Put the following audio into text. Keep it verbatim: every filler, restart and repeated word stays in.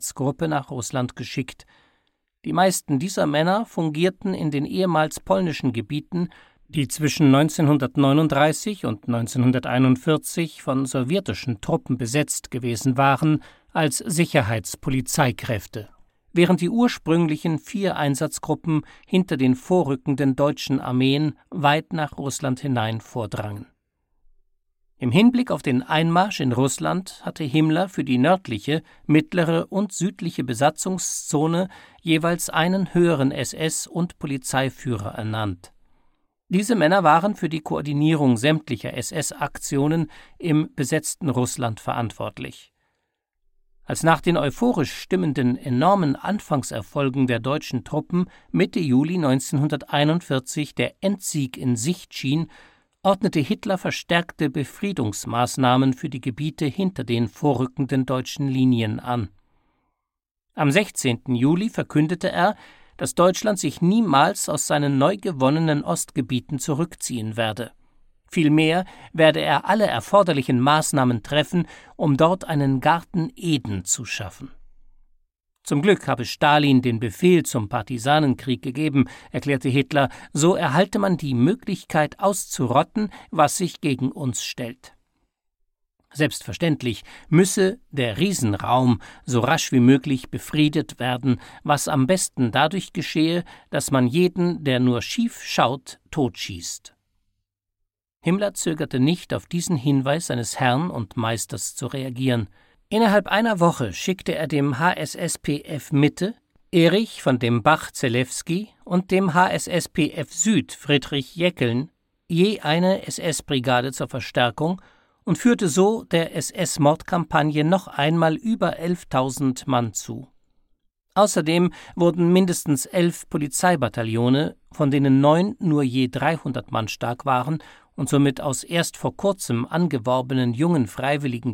Einsatzgruppe nach Russland geschickt. Die meisten dieser Männer fungierten in den ehemals polnischen Gebieten, die zwischen neunzehnhundertneununddreißig und neunzehnhunderteinundvierzig von sowjetischen Truppen besetzt gewesen waren, als Sicherheitspolizeikräfte, während die ursprünglichen vier Einsatzgruppen hinter den vorrückenden deutschen Armeen weit nach Russland hinein vordrangen. Im Hinblick auf den Einmarsch in Russland hatte Himmler für die nördliche, mittlere und südliche Besatzungszone jeweils einen höheren S S- und Polizeiführer ernannt. Diese Männer waren für die Koordinierung sämtlicher S S-Aktionen im besetzten Russland verantwortlich. Als nach den euphorisch stimmenden enormen Anfangserfolgen der deutschen Truppen Mitte Juli neunzehnhunderteinundvierzig der Endsieg in Sicht schien, ordnete Hitler verstärkte Befriedungsmaßnahmen für die Gebiete hinter den vorrückenden deutschen Linien an. Am sechzehnten Juli verkündete er, dass Deutschland sich niemals aus seinen neu gewonnenen Ostgebieten zurückziehen werde. Vielmehr werde er alle erforderlichen Maßnahmen treffen, um dort einen Garten Eden zu schaffen. Zum Glück habe Stalin den Befehl zum Partisanenkrieg gegeben, erklärte Hitler, so erhalte man die Möglichkeit auszurotten, was sich gegen uns stellt. Selbstverständlich müsse der Riesenraum so rasch wie möglich befriedet werden, was am besten dadurch geschehe, dass man jeden, der nur schief schaut, totschießt. Himmler zögerte nicht, auf diesen Hinweis seines Herrn und Meisters zu reagieren. Innerhalb einer Woche schickte er dem H S S P F Mitte, Erich von dem Bach-Zelewski und dem H S S P F Süd Friedrich Jeckeln je eine S S-Brigade zur Verstärkung und führte so der S S-Mordkampagne noch einmal über elftausend Mann zu. Außerdem wurden mindestens elf Polizeibataillone, von denen neun nur je dreihundert Mann stark waren und somit aus erst vor kurzem angeworbenen jungen Freiwilligen